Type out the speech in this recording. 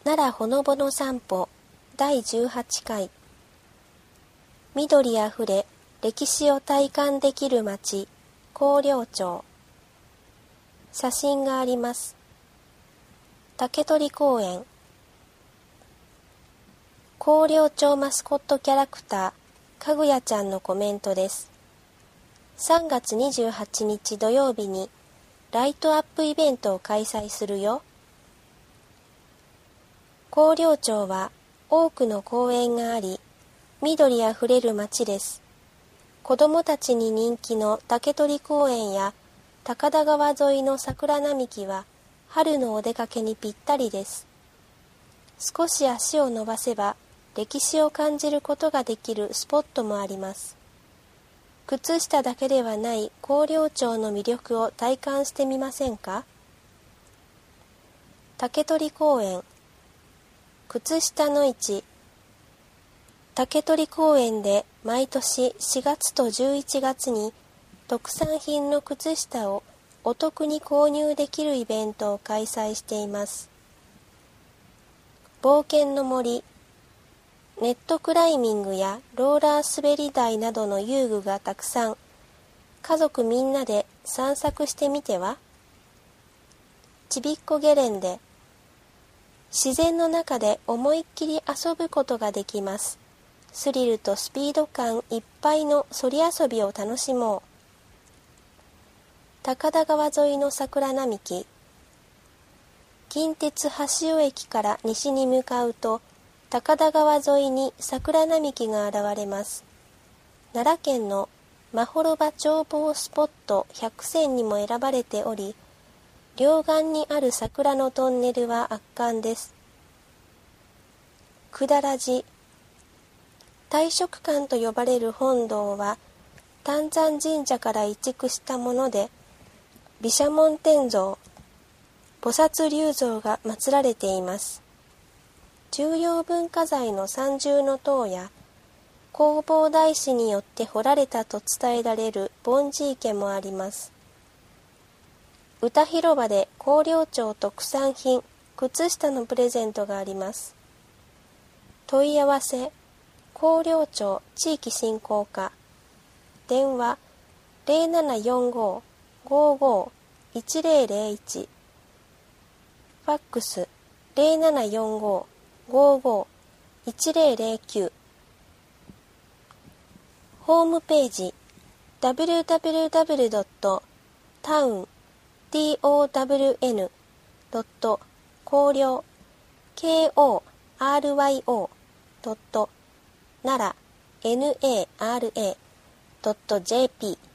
奈良ほのぼの散歩第18回。緑あふれ歴史を体感できる町、広陵町。写真があります。竹取公園。広陵町マスコットキャラクター、かぐやちゃんのコメントです。3月28日土曜日にライトアップイベントを開催するよ。広陵町は多くの公園があり、緑あふれる町です。子どもたちに人気の竹取公園や高田川沿いの桜並木は春のお出かけにぴったりです。少し足を伸ばせば歴史を感じることができるスポットもあります。靴下だけではない広陵町の魅力を体感してみませんか？竹取公園。靴下の市。竹取公園で毎年4月と11月に特産品の靴下をお得に購入できるイベントを開催しています。冒険の森、ネットクライミングやローラー滑り台などの遊具がたくさん。家族みんなで散策してみては？ちびっこゲレンデ。自然の中で思いっきり遊ぶことができます。スリルとスピード感いっぱいのそり遊びを楽しもう。高田川沿いの桜並木。近鉄橋尾駅から西に向かうと、高田川沿いに桜並木が現れます。奈良県のまほろば眺望スポット100選にも選ばれており、両岸にある桜のトンネルは圧巻です。くだらじ。大食館と呼ばれる本堂は、丹山神社から移築したもので、毘沙門天像、菩薩立像が祀られています。重要文化財の三重塔や、弘法大師によって彫られたと伝えられる梵字池もあります。歌広場で広陵町特産品、靴下のプレゼントがあります。問い合わせ、広陵町地域振興課。電話、0745-55-1001。ファックス、0745-55-1009。ホームページ www.town.koryo.nara.jp